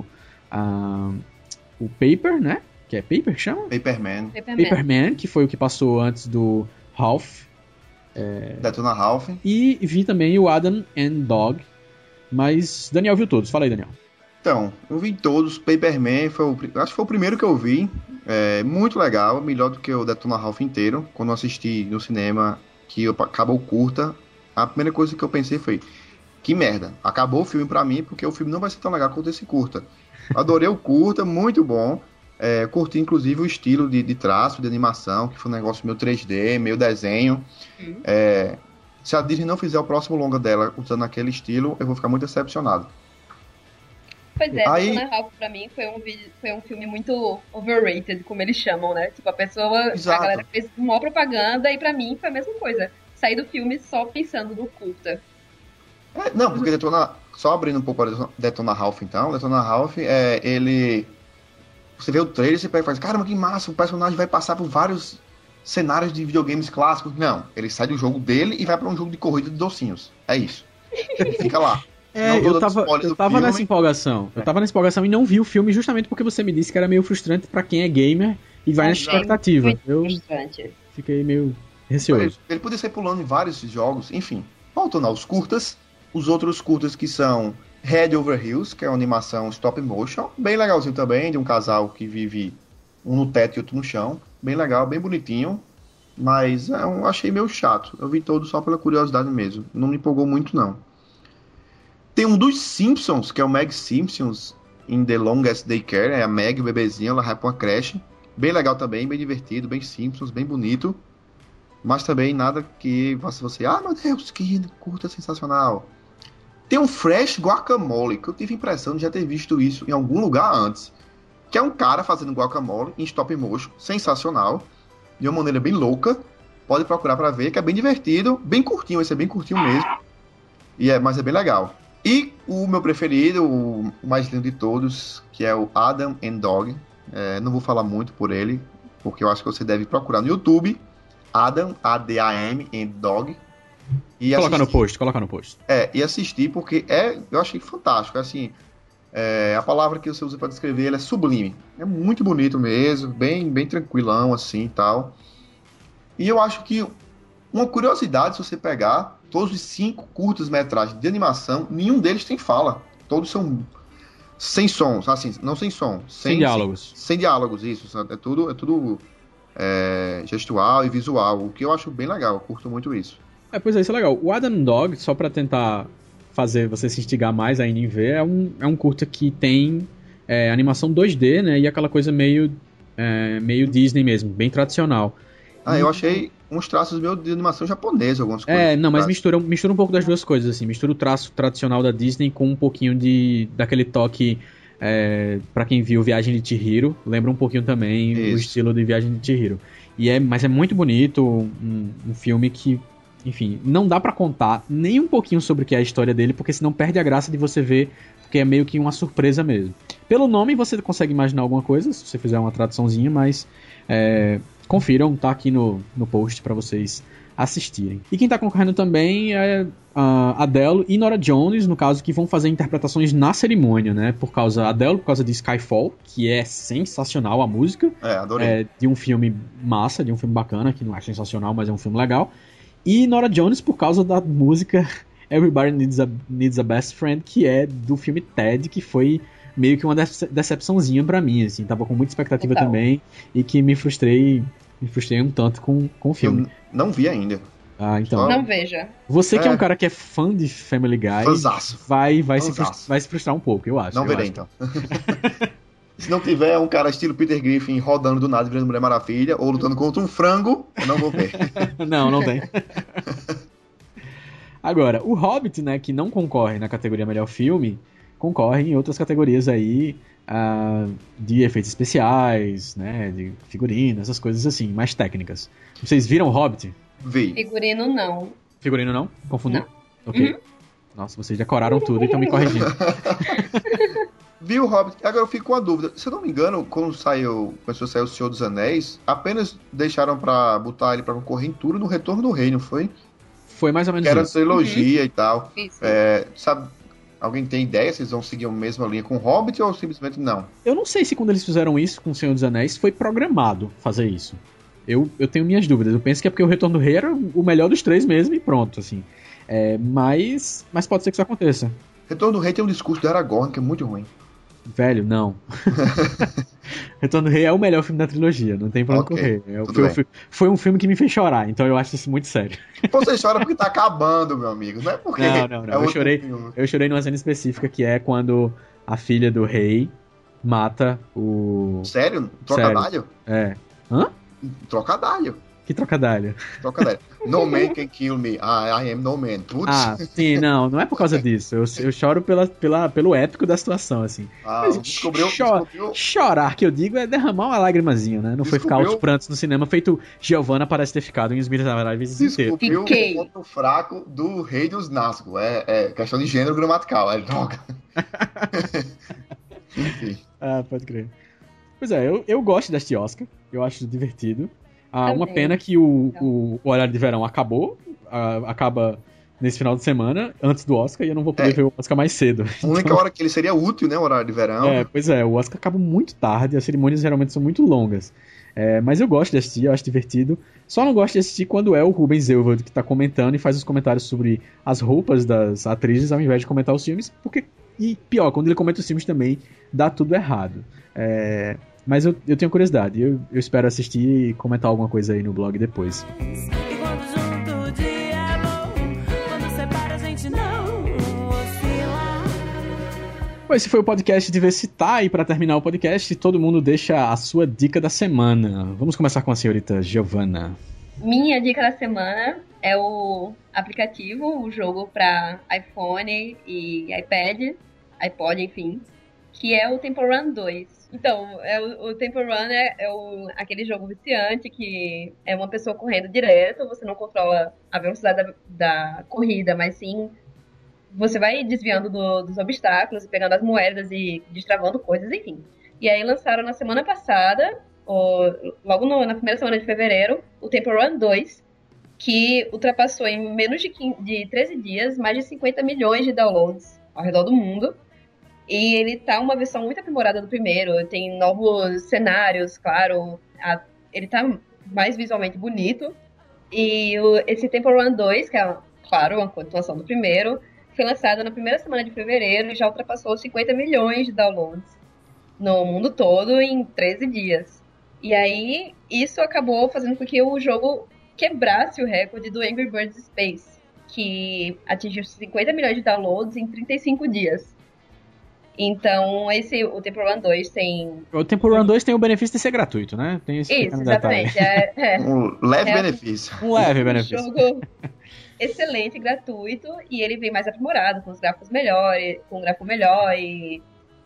Paper, né? Que é Paper que chama? Paperman, que foi o que passou antes do Ralph. Detona Ralph. E vi também o Adam and Dog. Mas Daniel viu todos. Fala aí, Daniel. Então, eu vi todos. Paperman acho que foi o primeiro que eu vi. Muito legal, melhor do que o Detona Ralph inteiro. Quando eu assisti no cinema, que acabou curta, a primeira coisa que eu pensei foi: que merda, acabou o filme pra mim, porque o filme não vai ser tão legal quanto esse curta. Adorei o curta, muito bom. Curti, inclusive, o estilo de traço, de animação, que foi um negócio meio 3D, meio desenho. Se a Disney não fizer o próximo longa dela usando aquele estilo, eu vou ficar muito decepcionado. Pois é, Detona Ralph pra mim foi um filme muito overrated, como eles chamam, né? Tipo, a galera fez uma propaganda e pra mim foi a mesma coisa. Saí do filme só pensando no curta. Não, porque só abrindo um pouco a Detona Ralph, então, Detona Ralph, ele... Você vê o trailer e você pega e faz, caramba, que massa, o personagem vai passar por vários cenários de videogames clássicos. Não, ele sai do jogo dele e vai pra um jogo de corrida de docinhos. É isso. Fica lá. Eu tava nessa empolgação. Eu tava nessa empolgação e não vi o filme justamente porque você me disse que era meio frustrante pra quem é gamer e vai nessa expectativa. Frustrante. Fiquei meio receoso. Ele podia sair pulando em vários jogos, enfim. Voltando aos curtas, os outros curtas que são Head Over Heels, que é uma animação stop motion, bem legalzinho também, de um casal que vive um no teto e outro no chão. Bem legal, bem bonitinho, mas eu achei meio chato. Eu vi todo só pela curiosidade mesmo. Não me empolgou muito, não. Tem um dos Simpsons, que é o Meg Simpsons in the Longest Daycare. É a Meg, o bebezinho, ela vai pra uma creche. Bem legal também, bem divertido, bem Simpsons, bem bonito. Mas também nada que você... Ah, meu Deus, que curta sensacional. Tem um Fresh Guacamole, que eu tive a impressão de já ter visto isso em algum lugar antes. Que é um cara fazendo guacamole em stop motion, sensacional. De uma maneira bem louca. Pode procurar pra ver, que é bem divertido. Bem curtinho, esse é bem curtinho mesmo. Mas é bem legal. E o meu preferido, o mais lindo de todos, que é o Adam and Dog. Não vou falar muito por ele, porque eu acho que você deve procurar no YouTube. Adam, A-D-A-M, and Dog. Coloca no post. E assistir, porque eu achei fantástico. Assim, a palavra que você usa para descrever ele é sublime. É muito bonito mesmo, bem, bem tranquilão, assim, e tal. E eu acho que uma curiosidade, se você pegar... Todos os 5 curtas-metragens de animação, nenhum deles tem fala. Todos são sem sons, assim, não sem som. Sem diálogos. Sem diálogos, isso. É tudo gestual e visual, o que eu acho bem legal. Eu curto muito isso. Pois é, isso é legal. O Adam Dog, só pra tentar fazer você se instigar mais ainda em ver, é um curta que tem animação 2D, né? E aquela coisa meio Disney mesmo, bem tradicional. Eu achei uns traços meio de animação japonesa, algumas coisas. Mas mistura um pouco das duas coisas, assim. Mistura o traço tradicional da Disney com um pouquinho daquele toque, pra quem viu Viagem de Chihiro, lembra um pouquinho também o estilo de Viagem de Chihiro. Mas é muito bonito, um filme que, enfim, não dá pra contar nem um pouquinho sobre o que é a história dele, porque senão perde a graça de você ver, porque é meio que uma surpresa mesmo. Pelo nome você consegue imaginar alguma coisa, se você fizer uma traduçãozinha, mas... Confiram, tá aqui no post pra vocês assistirem. E quem tá concorrendo também é a Adele e Norah Jones, no caso, que vão fazer interpretações na cerimônia, né? Por causa de Skyfall, que é sensacional a música. Adorei. De um filme massa, de um filme bacana, que não é sensacional, mas é um filme legal. E Norah Jones por causa da música Everybody Needs a Best Friend, que é do filme Ted, que foi... meio que uma decepçãozinha pra mim, assim, tava com muita expectativa também, e que me frustrei um tanto com o filme. Eu não vi ainda. Então. Não veja. Você que é um cara que é fã de Family Guy, vai se frustrar um pouco, eu acho. Não verei, então. Se não tiver um cara estilo Peter Griffin rodando do nada, virando Mulher Maravilha, ou lutando contra um frango, eu não vou ver. Não tem. Agora, o Hobbit, né, que não concorre na categoria Melhor Filme, concorre em outras categorias aí, de efeitos especiais, né, de figurino, essas coisas assim, mais técnicas. Vocês viram Hobbit? Vi. Figurino não. Figurino não? Confundiu? Não. Ok. Uhum. Nossa, vocês decoraram tudo e estão me corrigindo. Vi o Hobbit. Agora eu fico com a dúvida. Se eu não me engano, quando começou a sair o Senhor dos Anéis, apenas deixaram pra botar ele pra concorrer em tudo no Retorno do Rei, não foi? Foi mais ou menos isso. Que era trilogia e tal. Isso. Sabe... Alguém tem ideia se eles vão seguir a mesma linha com o Hobbit ou simplesmente não? Eu não sei se quando eles fizeram isso com o Senhor dos Anéis foi programado fazer isso. Eu tenho minhas dúvidas. Eu penso que é porque o Retorno do Rei era o melhor dos 3 mesmo e pronto, assim. Mas pode ser que isso aconteça. Retorno do Rei tem um discurso do Aragorn que é muito ruim. Velho, não. Retorno do Rei é o melhor filme da trilogia, não tem pra onde correr. Foi um filme que me fez chorar, então eu acho isso muito sério. Você chora porque tá acabando, meu amigo, não é porque... Não. Eu chorei numa cena específica, que é quando a filha do rei mata o... Sério? Trocadalho? É. Hã? Trocadalho. Que trocadalho? Trocadalho. No man can kill me. I am no man. Putz. Ah, sim, não é por causa disso. Eu choro pelo épico da situação, assim. Mas descobriu... Chorar, que eu digo, é derramar uma lágrimazinha, né? Não foi ficar aos prantos no cinema, feito Giovanna parece ter ficado em Os Miseráveis inteiro. Descobriu o ponto fraco do rei dos Nazgûl. É questão de gênero gramatical. É droga. Enfim. Ah, pode crer. Pois é, eu gosto deste Oscar. Eu acho divertido. Uma pena que o horário de verão acabou. Acaba nesse final de semana, antes do Oscar, e eu não vou poder ver o Oscar mais cedo. A única hora que ele seria útil, né? O horário de verão. Pois é, o Oscar acaba muito tarde, as cerimônias geralmente são muito longas. Mas eu gosto de assistir, eu acho divertido. Só não gosto de assistir quando é o Rubens Elwood que tá comentando e faz os comentários sobre as roupas das atrizes, ao invés de comentar os filmes, e pior, quando ele comenta os filmes também, dá tudo errado. Mas eu tenho curiosidade, eu espero assistir e comentar alguma coisa aí no blog depois. E quando junto o dia é bom, quando separa a gente não oscila. Bom, esse foi o podcast Diversitar, e para terminar o podcast, todo mundo deixa a sua dica da semana. Vamos começar com a senhorita Giovanna. Minha dica da semana é o aplicativo, o jogo para iPhone e iPad, iPod, enfim, que é o Temple Run 2. Então, o Temple Run aquele jogo viciante que é uma pessoa correndo direto, você não controla a velocidade da corrida, mas sim você vai desviando dos obstáculos, pegando as moedas e destravando coisas, enfim. E aí lançaram na semana passada, logo na primeira semana de fevereiro, o Temple Run 2, que ultrapassou em menos de 13 dias mais de 50 milhões de downloads ao redor do mundo. E ele tá uma versão muito aprimorada do primeiro, tem novos cenários, claro, ele tá mais visualmente bonito. E esse Temple Run 2, que é, claro, uma continuação do primeiro, foi lançado na primeira semana de fevereiro e já ultrapassou 50 milhões de downloads no mundo todo em 13 dias. E aí, isso acabou fazendo com que o jogo quebrasse o recorde do Angry Birds Space, que atingiu 50 milhões de downloads em 35 dias. Então, o Temple Run 2 tem... O Temple Run 2 tem o benefício de ser gratuito, né? Tem esse isso, exatamente. Um leve benefício. Um leve benefício. Um jogo excelente, gratuito, e ele vem mais aprimorado, com os gráficos melhores, com um gráfico melhor, e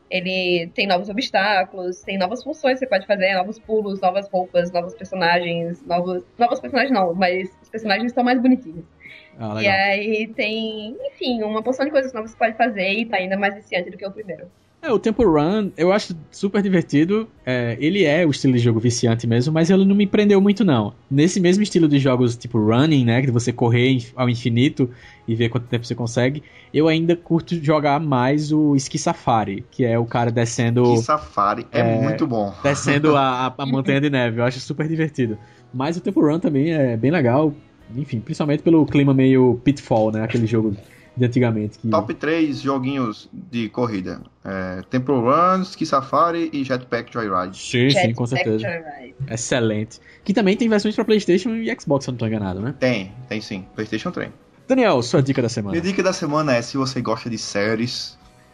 ele tem novos obstáculos, tem novas funções que você pode fazer, novos pulos, novas roupas, novos personagens, novos personagens não, mas os personagens estão mais bonitinhos. E aí tem, enfim, uma porção de coisas novas que você pode fazer e tá ainda mais viciante do que o primeiro. O Temple Run, eu acho super divertido. Ele é o estilo de jogo viciante mesmo, mas ele não me prendeu muito, não. Nesse mesmo estilo de jogos tipo Running, né, que você correr ao infinito e ver quanto tempo você consegue, eu ainda curto jogar mais o Ski Safari, que é o cara descendo... Ski Safari é muito bom. Descendo a montanha de neve, eu acho super divertido. Mas o Temple Run também é bem legal. Enfim, principalmente pelo clima meio Pitfall, né? Aquele jogo de antigamente. Top 3 joguinhos de corrida. Temple Run, Ski Safari e Jetpack Joyride. Sim, com certeza. Joyride. Excelente. Que também tem versões pra PlayStation e Xbox, se eu não tô enganado, né? Tem sim. PlayStation tem. Daniel, sua dica da semana. Minha dica da semana é, se você gosta de séries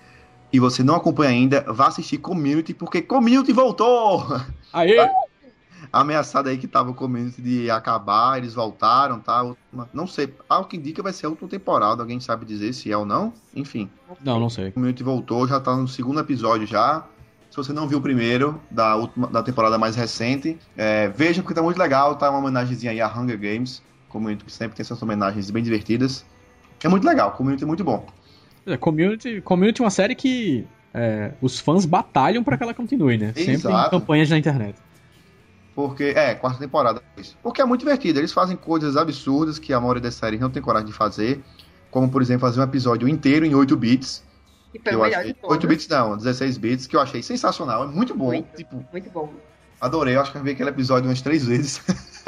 e você não acompanha ainda, vá assistir Community, porque Community voltou! Aê! Ameaçado aí que tava o Community de acabar, eles voltaram, tá? Não sei, algo que indica vai ser a última temporada, alguém sabe dizer se é ou não? Enfim. Não sei. O Community voltou, já tá no segundo episódio já. Se você não viu o primeiro, da temporada mais recente, veja porque tá muito legal, tá uma homenagemzinha aí a Hunger Games. Community que sempre tem essas homenagens bem divertidas. É muito legal, Community é muito bom. Community é uma série que os fãs batalham pra que ela continue, né? Exato. Sempre em campanhas na internet. Porque, quarta temporada. Porque é muito divertido. Eles fazem coisas absurdas que a maioria das séries não tem coragem de fazer. Como, por exemplo, fazer um episódio inteiro em 8 bits. E foi o melhor de todos. 8 bits não, 16 bits, que eu achei sensacional. É muito bom. Muito bom. Adorei, eu acho que eu vi aquele episódio umas 3 vezes.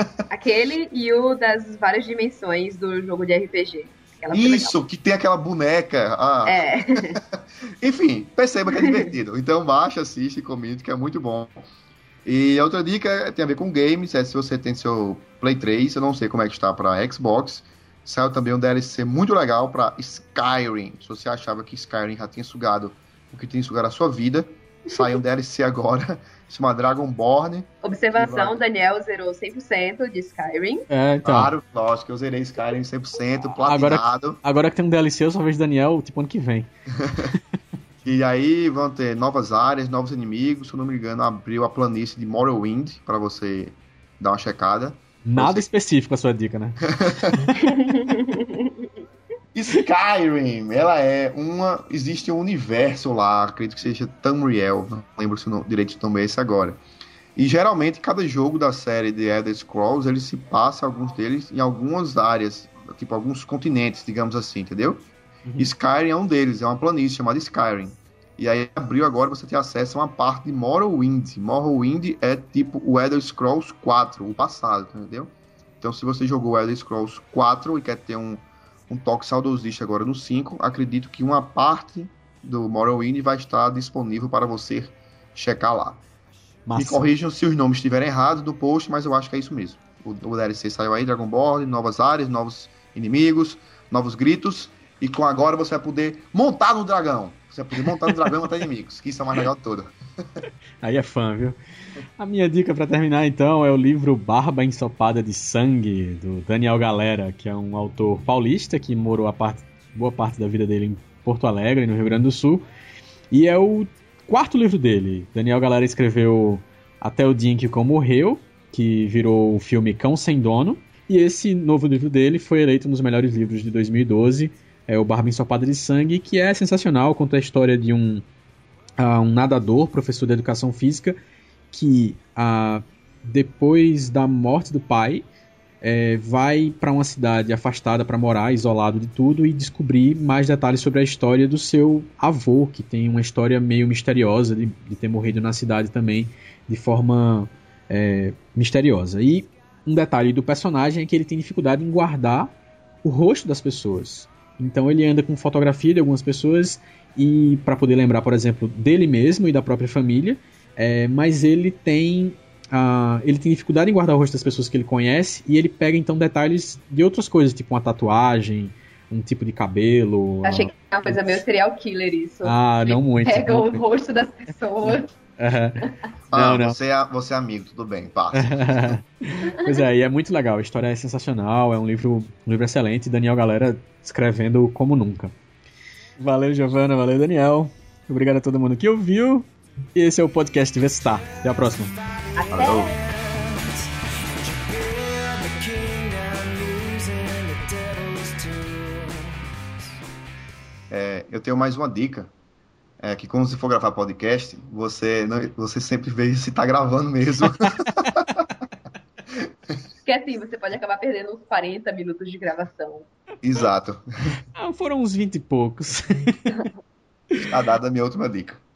Aquele e o das várias dimensões do jogo de RPG. Isso, que tem aquela boneca. Enfim, perceba que é divertido. Então baixa, assiste, comente, que é muito bom. E a outra dica tem a ver com games, se você tem seu Play 3, eu não sei como é que está para Xbox, saiu também um DLC muito legal para Skyrim. Se você achava que Skyrim já tinha sugado o que tinha sugado a sua vida, Saiu um DLC agora, chama Dragonborn. Observação, Daniel zerou 100% de Skyrim. Então. Claro, lógico, eu zerei Skyrim 100%, platinado. Agora que tem um DLC, eu só vejo Daniel, tipo, ano que vem. E aí vão ter novas áreas, novos inimigos. Se eu não me engano, abriu a planície de Morrowind para você dar uma checada. Nada específico a sua dica, né? Skyrim, ela é uma... Existe um universo lá, acredito que seja Tamriel, não lembro se o direito também é esse agora. E geralmente cada jogo da série de Elder Scrolls, ele se passa, alguns deles, em algumas áreas, tipo alguns continentes, digamos assim, entendeu? Skyrim é um deles, é uma planície chamada Skyrim. E aí abriu agora, você tem acesso a uma parte de Morrowind. Morrowind é tipo o Elder Scrolls 4, o passado, entendeu? Então se você jogou o Elder Scrolls 4 e quer ter um toque saudosista agora no 5, acredito que uma parte do Morrowind vai estar disponível para você checar lá. Massa. Me corrijam se os nomes estiverem errados no post, mas eu acho que é isso mesmo. O DLC saiu aí, Dragonborn, novas áreas, novos inimigos, novos gritos. E com agora você vai poder montar no dragão. Você vai poder montar no dragão e matar inimigos. Que isso é o mais legal de tudo. Aí é fã, viu? A minha dica pra terminar, então, é o livro Barba Ensopada de Sangue, do Daniel Galera, que é um autor paulista que morou boa parte da vida dele em Porto Alegre, no Rio Grande do Sul. E é o 4º livro dele. Daniel Galera escreveu Até o Dia em que o Cão Morreu, que virou o filme Cão Sem Dono. E esse novo livro dele foi eleito um dos melhores livros de 2012, é o Barba Ensopada de Sangue, que é sensacional, conta a história de um nadador, professor de educação física, que depois da morte do pai, vai para uma cidade afastada para morar, isolado de tudo, e descobrir mais detalhes sobre a história do seu avô, que tem uma história meio misteriosa de ter morrido na cidade também, de forma misteriosa. E um detalhe do personagem é que ele tem dificuldade em guardar o rosto das pessoas. Então ele anda com fotografia de algumas pessoas e para poder lembrar, por exemplo, dele mesmo e da própria família, mas ele tem dificuldade em guardar o rosto das pessoas que ele conhece, e ele pega então detalhes de outras coisas, tipo uma tatuagem, um tipo de cabelo. Achei que era uma coisa meio serial killer isso. Não muito. Pega o rosto das pessoas. Não. Você é amigo, tudo bem, passa. Pois é, e é muito legal, a história é sensacional, é um livro excelente, Daniel Galera escrevendo como nunca. Valeu, Giovana, valeu, Daniel. Obrigado a todo mundo que ouviu. E esse é o podcast Diversitar. Até a próxima. Falou. Eu tenho mais uma dica. Que quando você for gravar podcast, você sempre vê se tá gravando mesmo. Porque assim, você pode acabar perdendo uns 40 minutos de gravação. Exato. Foram uns 20 e poucos. Tá dada a minha última dica.